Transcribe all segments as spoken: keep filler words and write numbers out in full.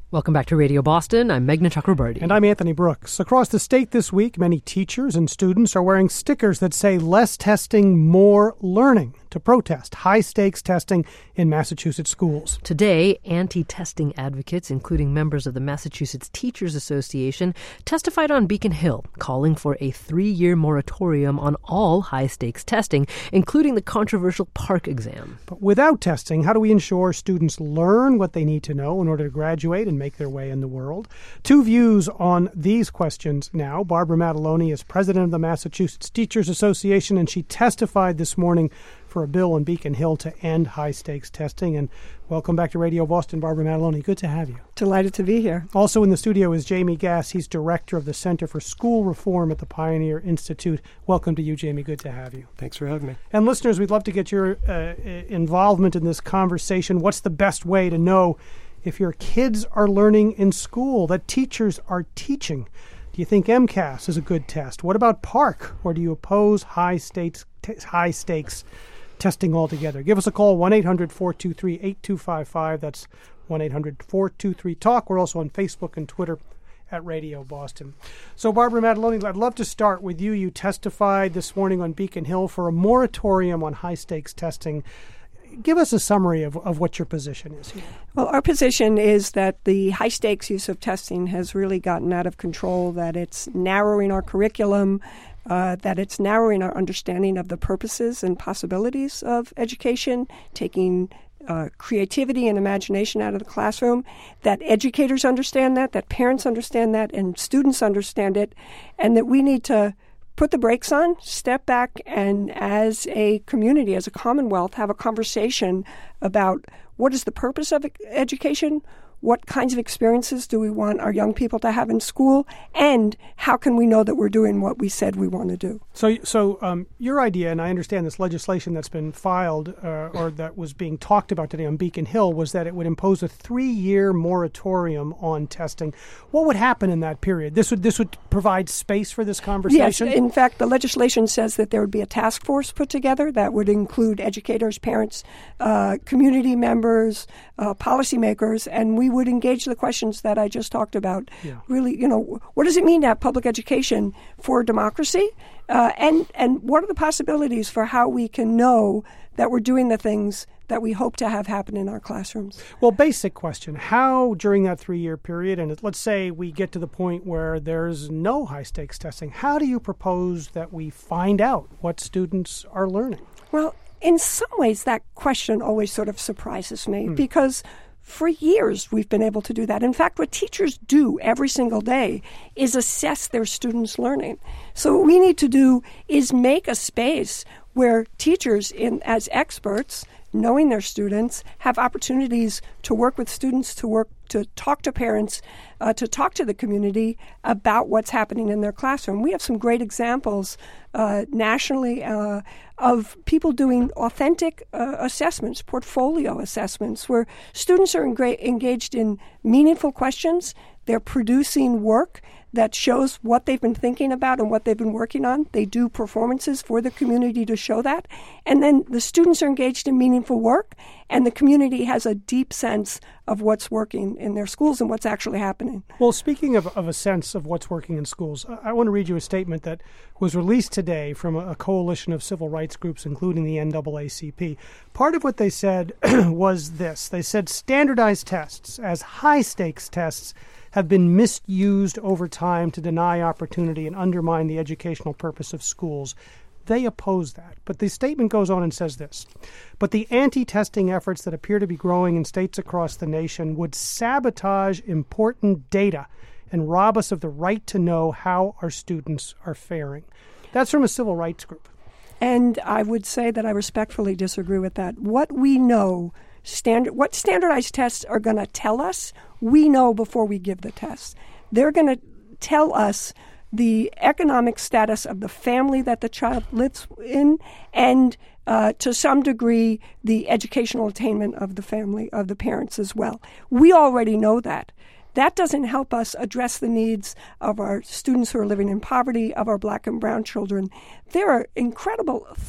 Welcome back to Radio Boston. I'm Meghna Chakrabarty. And I'm Anthony Brooks. Across the state this week, many teachers and students are wearing stickers that say less testing, more learning to protest high-stakes testing in Massachusetts schools. Today, anti-testing advocates, including members of the Massachusetts Teachers Association, testified on Beacon Hill, calling for a three-year moratorium on all high-stakes testing, including the controversial PARCC exam. But without testing, how do we ensure students learn what they need to know in order to graduate and make their way in the world? Two views on these questions now. Barbara Mataloni is president of the Massachusetts Teachers Association, and she testified this morning for a bill on Beacon Hill to end high-stakes testing. And welcome back to Radio Boston, Barbara Mataloni. Good to have you. Delighted to be here. Also in the studio is Jamie Gass. He's director of the Center for School Reform at the Pioneer Institute. Welcome to you, Jamie. Good to have you. Thanks for having me. And listeners, we'd love to get your uh, involvement in this conversation. What's the best way to know if your kids are learning in school, that teachers are teaching? Do you think MCAS is a good test? What about PARCC? Or do you oppose high stakes, t- high stakes testing altogether? Give us a call, one eight hundred four two three eight two five five. That's one eight hundred four two three talk. We're also on Facebook and Twitter at Radio Boston. So, Barbara Mataloni, I'd love to start with you. You testified this morning on Beacon Hill for a moratorium on high-stakes testing. Give us a summary of, of what your position is here. Well, our position is that the high-stakes use of testing has really gotten out of control, that it's narrowing our curriculum, uh, that it's narrowing our understanding of the purposes and possibilities of education, taking uh, creativity and imagination out of the classroom, that educators understand that, that parents understand that, and students understand it, and that we need to put the brakes on, step back, and as a community, as a commonwealth, have a conversation about what is the purpose of education, what kinds of experiences do we want our young people to have in school, and how can we know that we're doing what we said we want to do. So so um, your idea, and I understand this legislation that's been filed uh, or that was being talked about today on Beacon Hill, was that it would impose a three-year moratorium on testing. What would happen in that period? This would this would provide space for this conversation? Yes. In fact, the legislation says that there would be a task force put together that would include educators, parents, uh, community members, uh, policymakers, and we would engage the questions that I just talked about. Yeah. Really, you know, what does it mean to have public education for democracy? Uh, and, and what are the possibilities for how we can know that we're doing the things that we hope to have happen in our classrooms? Well, basic question. How, during that three-year period, and let's say we get to the point where there's no high-stakes testing, how do you propose that we find out what students are learning? Well, in some ways, that question always sort of surprises me Hmm. because for years, we've been able to do that. In fact, what teachers do every single day is assess their students' learning. So what we need to do is make a space where teachers, in, as experts, knowing their students, have opportunities to work with students, to work to talk to parents, uh, to talk to the community about what's happening in their classroom. We have some great examples uh, nationally uh, of people doing authentic uh, assessments, portfolio assessments, where students are engra- engaged in meaningful questions. They're producing work that shows what they've been thinking about and what they've been working on. They do performances for the community to show that. And then the students are engaged in meaningful work, and the community has a deep sense of what's working in their schools and what's actually happening. Well, speaking of, of a sense of what's working in schools, I, I want to read you a statement that was released today from a, a coalition of civil rights groups, including the N double A C P. Part of what they said was this. They said standardized tests as high-stakes tests have been misused over time to deny opportunity and undermine the educational purpose of schools. They oppose that. But the statement goes on and says this. But the anti-testing efforts that appear to be growing in states across the nation would sabotage important data and rob us of the right to know how our students are faring. That's from a civil rights group. And I would say that I respectfully disagree with that. What we know, standard, what standardized tests are going to tell us, we know before we give the test. They're going to tell us the economic status of the family that the child lives in, and uh, to some degree, the educational attainment of the family, of the parents as well. We already know that. That doesn't help us address the needs of our students who are living in poverty, of our black and brown children. There are incredible thought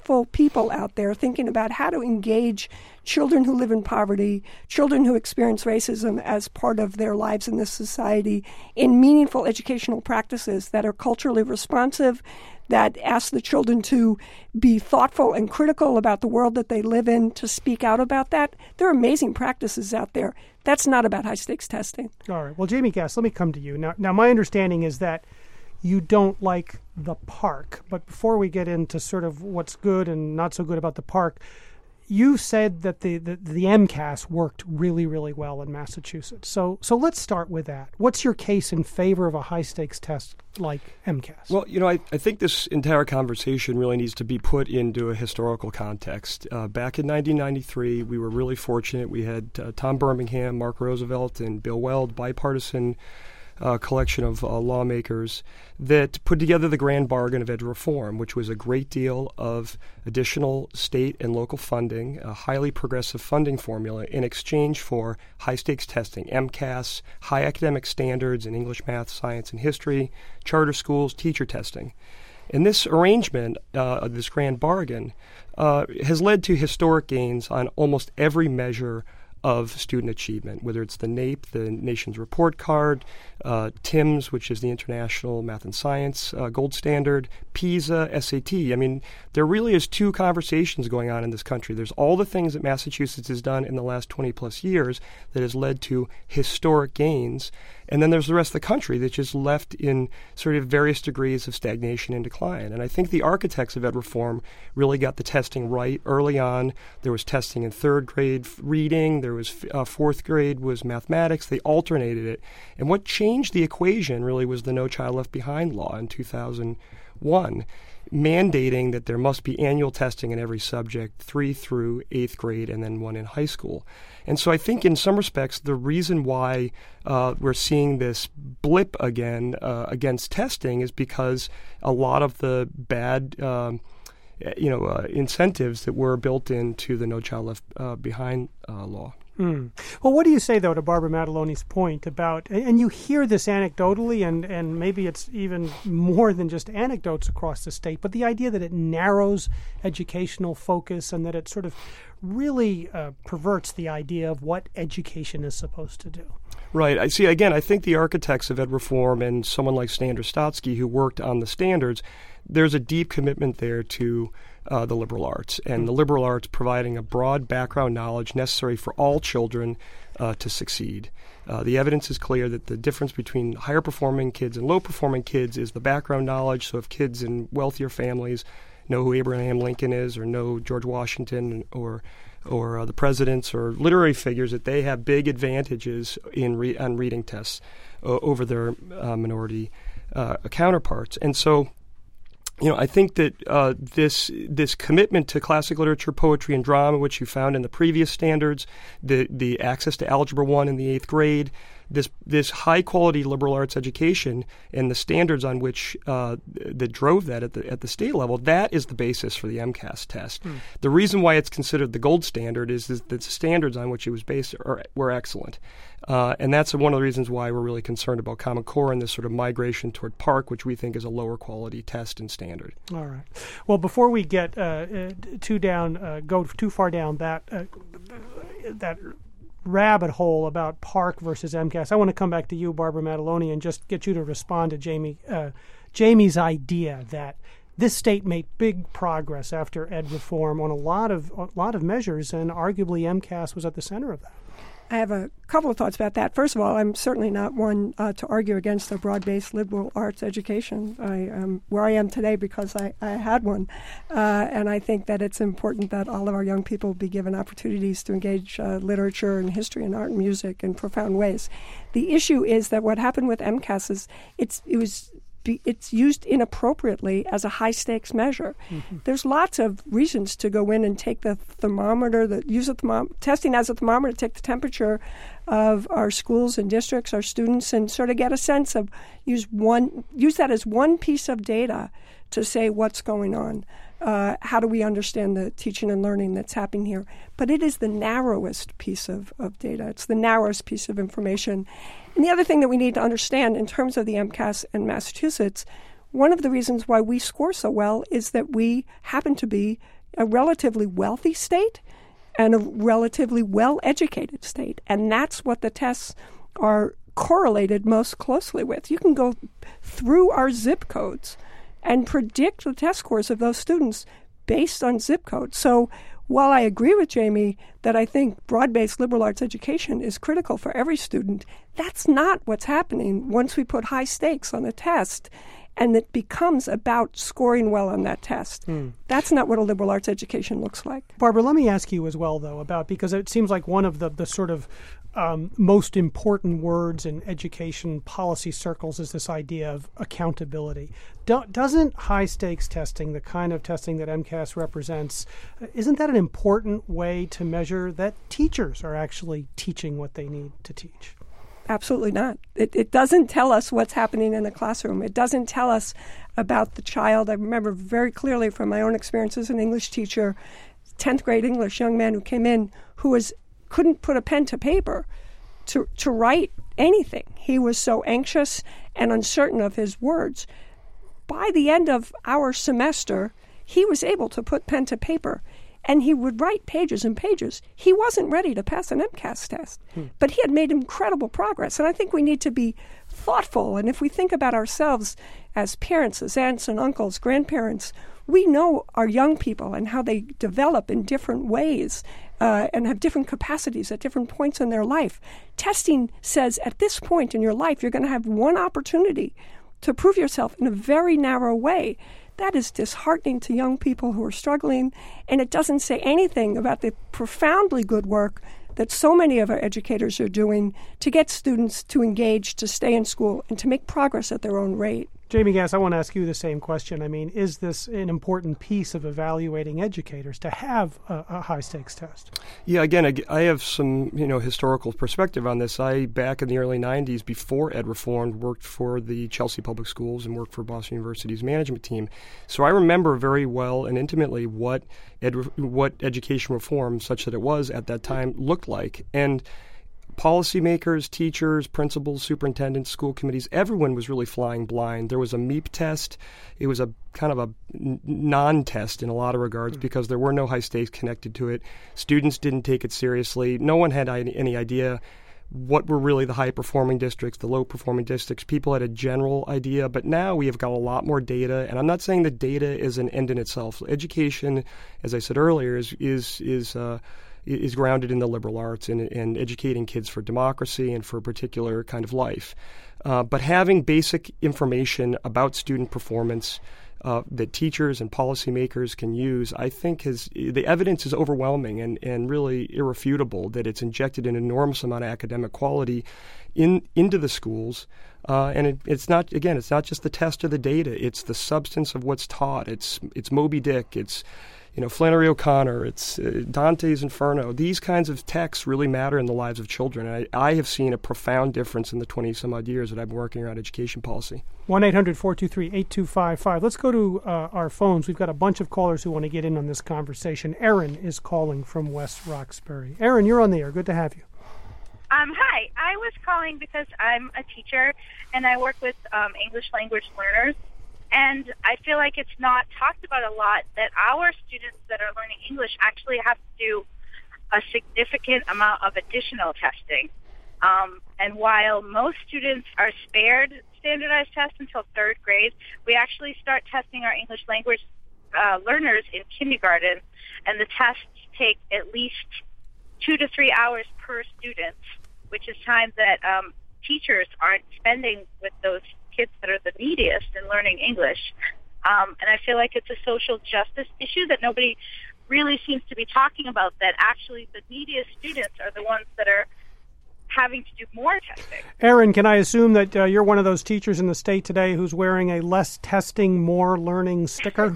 thoughtful people out there thinking about how to engage children who live in poverty, children who experience racism as part of their lives in this society, in meaningful educational practices that are culturally responsive, that ask the children to be thoughtful and critical about the world that they live in, to speak out about that. There are amazing practices out there. That's not about high-stakes testing. All right. Well, Jamie Gass, let me come to you. Now, now, my understanding is that you don't like the park. But before we get into sort of what's good and not so good about the park, you said that the, the, the MCAS worked really, really well in Massachusetts. So so let's start with that. What's your case in favor of a high-stakes test like MCAS? Well, you know, I, I think this entire conversation really needs to be put into a historical context. Uh, back in nineteen ninety-three, we were really fortunate. We had uh, Tom Birmingham, Mark Roosevelt, and Bill Weld, bipartisan Uh, collection of uh, lawmakers that put together the grand bargain of ed reform, which was a great deal of additional state and local funding, a highly progressive funding formula in exchange for high-stakes testing, MCAS, high academic standards in English, math, science, and history, charter schools, teacher testing. And this arrangement, uh, this grand bargain, uh, has led to historic gains on almost every measure of student achievement, whether it's the NAEP, the Nation's Report Card, uh, TIMSS, which is the International Math and Science uh, Gold Standard, PISA, S A T. I mean, there really is two conversations going on in this country. There's all the things that Massachusetts has done in the last twenty plus years that has led to historic gains. And then there's the rest of the country that's just left in sort of various degrees of stagnation and decline. And I think the architects of ed reform really got the testing right early on. There was testing in third grade reading. There was uh, fourth grade was mathematics. They alternated it. And what changed the equation really was the No Child Left Behind law in two thousand one, mandating that there must be annual testing in every subject, three through eighth grade, and then one in high school. And so I think in some respects, the reason why uh, we're seeing this blip again uh, against testing is because a lot of the bad um, you know, uh, incentives that were built into the No Child Left uh, Behind uh, law. Mm. Well, what do you say, though, to Barbara Mataloni's point about, and you hear this anecdotally, and, and maybe it's even more than just anecdotes across the state, but the idea that it narrows educational focus and that it sort of really uh, perverts the idea of what education is supposed to do. Right. I see. Again, I think the architects of ed reform and someone like Stan Drostotsky, who worked on the standards, there's a deep commitment there to uh, the liberal arts, and mm-hmm. the liberal arts providing a broad background knowledge necessary for all children uh, to succeed. Uh, the evidence is clear that the difference between higher performing kids and low performing kids is the background knowledge. So if kids in wealthier families know who Abraham Lincoln is, or know George Washington, or or uh, the presidents or literary figures, that they have big advantages in re- on reading tests uh, over their uh, minority uh, counterparts. And so, you know, I think that uh, this this commitment to classic literature, poetry, and drama, which you found in the previous standards, the the access to Algebra one in the eighth grade, this this high quality liberal arts education and the standards on which uh, that drove that at the at the state level, that is the basis for the MCAS test. Mm. The reason why it's considered the gold standard is, is that the standards on which it was based are, were excellent. Uh, and that's one of the reasons why we're really concerned about Common Core and this sort of migration toward PARCC, which we think is a lower quality test and standard. All right. Well, before we get uh, too down, uh, go too far down that uh, that rabbit hole about PARCC versus MCAS, I want to come back to you, Barbara Mataloni, and just get you to respond to Jamie uh, Jamie's idea that this state made big progress after ed reform on a lot of a lot of measures, and arguably MCAS was at the center of that. I have a couple of thoughts about that. First of all, I'm certainly not one uh, to argue against a broad-based liberal arts education. I am where I am today because I, I had one. Uh, and I think that it's important that all of our young people be given opportunities to engage uh, literature and history and art and music in profound ways. The issue is that what happened with MCAS is it's, it was... it's used inappropriately as a high-stakes measure. Mm-hmm. There's lots of reasons to go in and take the thermometer, the, use a thermom- testing as a thermometer to take the temperature of our schools and districts, our students, and sort of get a sense of, use one, use that as one piece of data to say what's going on. Uh, how do we understand the teaching and learning that's happening here? But it is the narrowest piece of, of data. It's the narrowest piece of information. And the other thing that we need to understand in terms of the MCAS in Massachusetts, one of the reasons why we score so well is that we happen to be a relatively wealthy state and a relatively well-educated state. And that's what the tests are correlated most closely with. You can go through our zip codes and predict the test scores of those students based on zip codes. So while I agree with Jamie that I think broad-based liberal arts education is critical for every student, that's not what's happening once we put high stakes on a test and it becomes about scoring well on that test. Mm. That's not what a liberal arts education looks like. Barbara, let me ask you as well, though, about, because it seems like one of the, the sort of um, most important words in education policy circles is this idea of accountability. Do, doesn't high-stakes testing, the kind of testing that MCAS represents, isn't that an important way to measure that teachers are actually teaching what they need to teach? Absolutely not. It, it doesn't tell us what's happening in the classroom. It doesn't tell us about the child. I remember very clearly from my own experience as an English teacher, tenth grade English young man who came in who was couldn't put a pen to paper to to write anything. He was so anxious and uncertain of his words. By the end of our semester, he was able to put pen to paper. And he would write pages and pages. He wasn't ready to pass an MCAS test, hmm. but he had made incredible progress. And I think we need to be thoughtful. And if we think about ourselves as parents, as aunts and uncles, grandparents, we know our young people and how they develop in different ways uh, and have different capacities at different points in their life. Testing says at this point in your life, you're going to have one opportunity to prove yourself in a very narrow way. That is disheartening to young people who are struggling, and it doesn't say anything about the profoundly good work that so many of our educators are doing to get students to engage, to stay in school, and to make progress at their own rate. Jamie Gass, I want to ask you the same question. I mean, is this an important piece of evaluating educators to have a, a high-stakes test? Yeah, again, I, I have some, you know, historical perspective on this. I, back in the early nineties, before Ed reformed, worked for the Chelsea Public Schools and worked for Boston University's management team. So I remember very well and intimately what ed, what education reform, such that it was at that time, looked like. And policymakers, teachers, principals, superintendents, school committees, everyone was really flying blind. There was a MEP test. It was a kind of a n- non-test in a lot of regards mm. because there were no high stakes connected to it. Students didn't take it seriously. No one had any, any idea what were really the high-performing districts, the low-performing districts. People had a general idea, but now we have got a lot more data. And I'm not saying that data is an end in itself. Education, as I said earlier, is is is uh, is grounded in the liberal arts and, and educating kids for democracy and for a particular kind of life. Uh, but having basic information about student performance uh, that teachers and policymakers can use, I think has, the evidence is overwhelming and, and really irrefutable that it's injected an enormous amount of academic quality in into the schools. Uh, and it, it's not, again, it's not just the test or the data. It's the substance of what's taught. It's it's Moby Dick. It's You know, Flannery O'Connor, it's uh, Dante's Inferno. These kinds of texts really matter in the lives of children. And I, I have seen a profound difference in the twenty-some-odd years that I've been working around education policy. one eight hundred four two three eight two five five. Let's go to uh, our phones. We've got a bunch of callers who want to get in on this conversation. Aaron is calling from West Roxbury. Aaron, you're on the air. Good to have you. Um, hi. I was calling because I'm a teacher, and I work with um, English language learners. And I feel like it's not talked about a lot that our students that are learning English actually have to do a significant amount of additional testing. Um, and while most students are spared standardized tests until third grade, we actually start testing our English language uh, learners in kindergarten, and the tests take at least two to three hours per student, which is time that um, teachers aren't spending with those kids that are the neediest in learning English. Um, and I feel like it's a social justice issue that nobody really seems to be talking about, that actually the neediest students are the ones that are having to do more testing. Aaron, can I assume that uh, you're one of those teachers in the state today who's wearing a less testing, more learning sticker?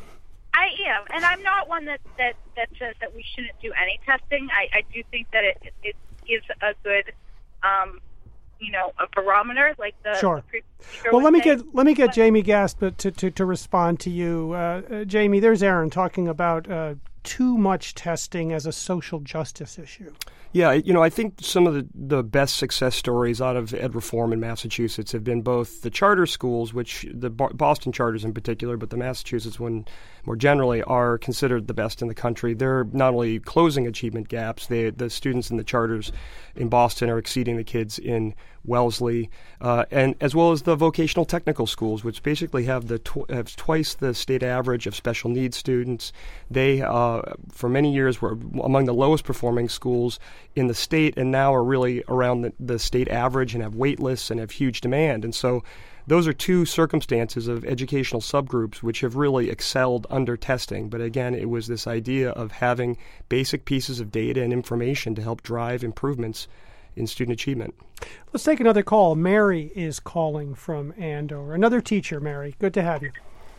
I am, and I'm not one that, that, that says that we shouldn't do any testing. I, I do think that it, it is a good um, you know, a barometer like the sure. The well, let me saying. get let me get but, Jamie Gass to, to to respond to you, uh, uh, Jamie. There's Aaron talking about uh, too much testing as a social justice issue. Yeah, you know, I think some of the, the best success stories out of ed reform in Massachusetts have been both the charter schools, which the Boston charters in particular, but the Massachusetts one more generally, are considered the best in the country. They're not only closing achievement gaps, they, the students in the charters in Boston are exceeding the kids in Wellesley, uh, and as well as the vocational technical schools, which basically have the tw- have twice the state average of special needs students. They, uh, for many years, were among the lowest performing schools in the state, and now are really around the, the state average and have wait lists and have huge demand. And so those are two circumstances of educational subgroups which have really excelled under testing. But again, it was this idea of having basic pieces of data and information to help drive improvements in student achievement. Let's take another call. Mary is calling from Andover. Another teacher, Mary. Good to have you.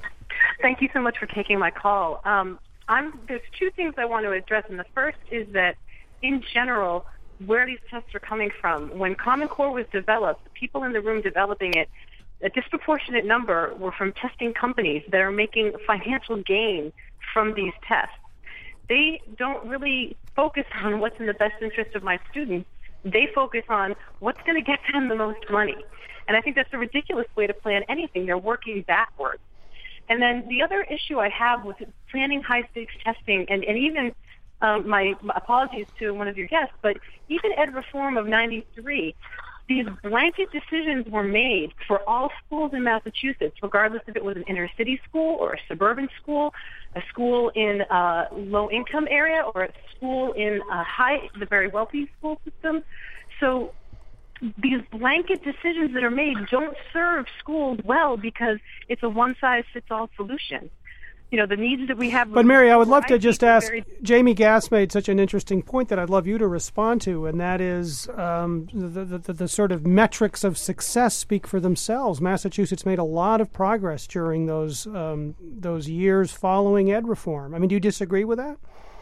Thank you so much for taking my call. Um, I'm, there's two things I want to address, and the first is that, in general, where these tests are coming from. When Common Core was developed, the people in the room developing it, a disproportionate number were from testing companies that are making financial gain from these tests. They don't really focus on what's in the best interest of my students. They focus on what's going to get them the most money. And I think that's a ridiculous way to plan anything. They're working backwards. And then the other issue I have with planning high-stakes testing, and, and even um, my, my apologies to one of your guests, but even ed reform of ninety-three, these blanket decisions were made for all schools in Massachusetts, regardless if it was an inner-city school or a suburban school, a school in a low-income area, or a school in a high, the very wealthy school system. So these blanket decisions that are made don't serve schools well because it's a one-size-fits-all solution. You know, the needs that we have. But Mary, I would love to just ask, very... Jamie Gass made such an interesting point that I'd love you to respond to, and that is um, the, the, the, the sort of metrics of success speak for themselves. Massachusetts made a lot of progress during those um, those years following ed reform. I mean, do you disagree with that?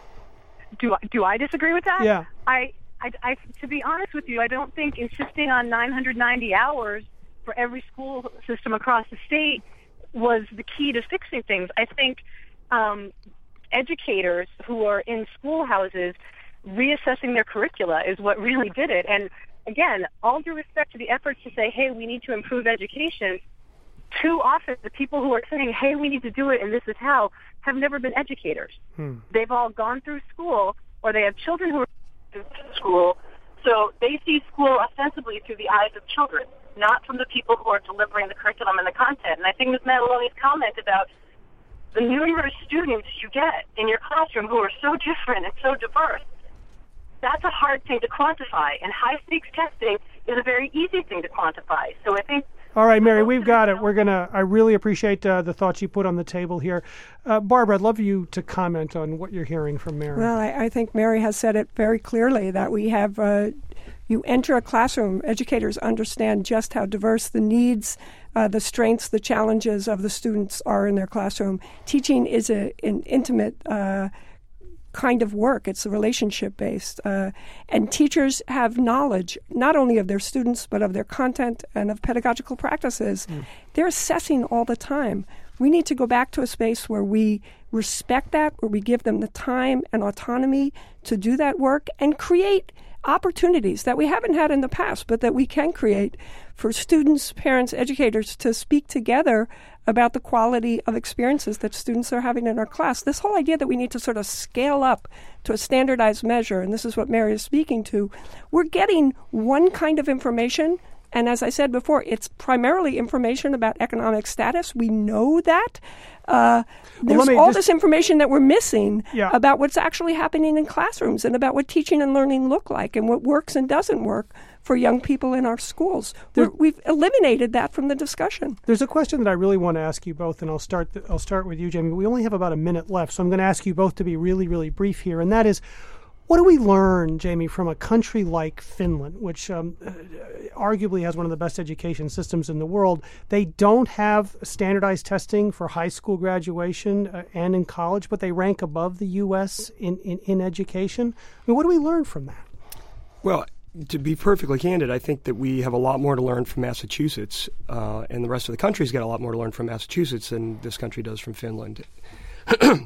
Do I, do I disagree with that? Yeah. I, I, I, to be honest with you, I don't think insisting on nine hundred ninety hours for every school system across the state was the key to fixing things. I think um, educators who are in schoolhouses reassessing their curricula is what really did it. And again, all due respect to the efforts to say, hey, we need to improve education, too often the people who are saying, hey, we need to do it and this is how, have never been educators. Hmm. They've all gone through school, or they have children who are through school, so they see school ostensibly through the eyes of children, not from the people who are delivering the curriculum and the content. And I think Miz Mataloni's comment about the numerous students you get in your classroom who are so different and so diverse, that's a hard thing to quantify. And high-stakes testing is a very easy thing to quantify. So I think... All right, Mary, we've got it. We're going to, I really appreciate uh, the thoughts you put on the table here. Uh, Barbara, I'd love you to comment on what you're hearing from Mary. Well, I, I think Mary has said it very clearly that we have... Uh, You enter a classroom, educators understand just how diverse the needs, uh, the strengths, the challenges of the students are in their classroom. Teaching is a, an intimate uh, kind of work. It's relationship-based. Uh, and teachers have knowledge not only of their students, but of their content and of pedagogical practices. Mm. They're assessing all the time. We need to go back to a space where we respect that, where we give them the time and autonomy to do that work and create opportunities that we haven't had in the past, but that we can create for students, parents, educators to speak together about the quality of experiences that students are having in our class. This whole idea that we need to sort of scale up to a standardized measure, and this is what Mary is speaking to, we're getting one kind of information. And as I said before, it's primarily information about economic status. We know that. Uh, there's well, all just, this information that we're missing yeah. about what's actually happening in classrooms and about what teaching and learning look like and what works and doesn't work for young people in our schools. There, we've eliminated that from the discussion. There's a question that I really want to ask you both, and I'll start. Th- I'll start with you, Jamie. We only have about a minute left, so I'm going to ask you both to be really, really brief here, and that is, what do we learn, Jamie, from a country like Finland, which um, arguably has one of the best education systems in the world? They don't have standardized testing for high school graduation uh, and in college, but they rank above the U S in, in, in education. I mean, what do we learn from that? Well, to be perfectly candid, I think that we have a lot more to learn from Massachusetts, uh, and the rest of the country's got a lot more to learn from Massachusetts than this country does from Finland.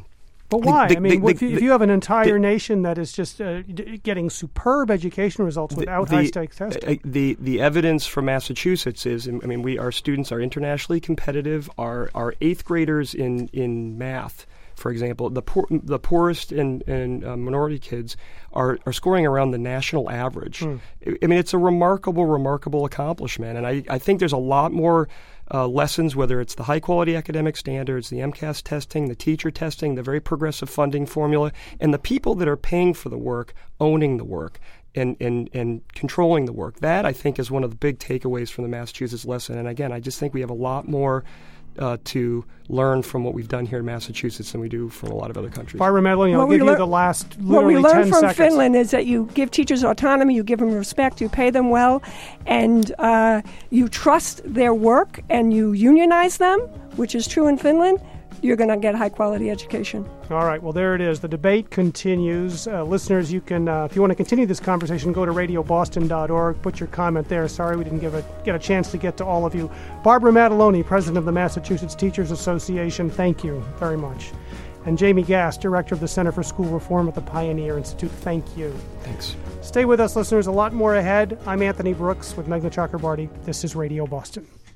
But why? The, I mean, the, if, you, the, if you have an entire the, nation that is just uh, d- getting superb education results without the, high-stakes testing. Uh, the the evidence from Massachusetts is, I mean, we our students are internationally competitive. Our our eighth graders in, in math, for example, the poor, the poorest and, and uh, minority kids are, are scoring around the national average. Hmm. I, I mean, it's a remarkable, remarkable accomplishment. And I, I think there's a lot more uh, lessons, whether it's the high-quality academic standards, the MCAS testing, the teacher testing, the very progressive funding formula, and the people that are paying for the work, owning the work, and, and, and controlling the work. That, I think, is one of the big takeaways from the Massachusetts lesson. And again, I just think we have a lot more Uh, to learn from what we've done here in Massachusetts than we do from a lot of other countries. Barbara Medling, I'll give you the last literally ten seconds. What we learned from Finland is that you give teachers autonomy, you give them respect, you pay them well, and uh, you trust their work, and you unionize them, which is true in Finland. You're going to get high-quality education. All right. Well, there it is. The debate continues. Uh, listeners, you can, uh, if you want to continue this conversation, go to radio boston dot org. Put your comment there. Sorry we didn't give a, get a chance to get to all of you. Barbara Mataloni, president of the Massachusetts Teachers Association, thank you very much. And Jamie Gass, director of the Center for School Reform at the Pioneer Institute, thank you. Thanks. Stay with us, listeners. A lot more ahead. I'm Anthony Brooks with Meghna Chakrabarty. This is Radio Boston.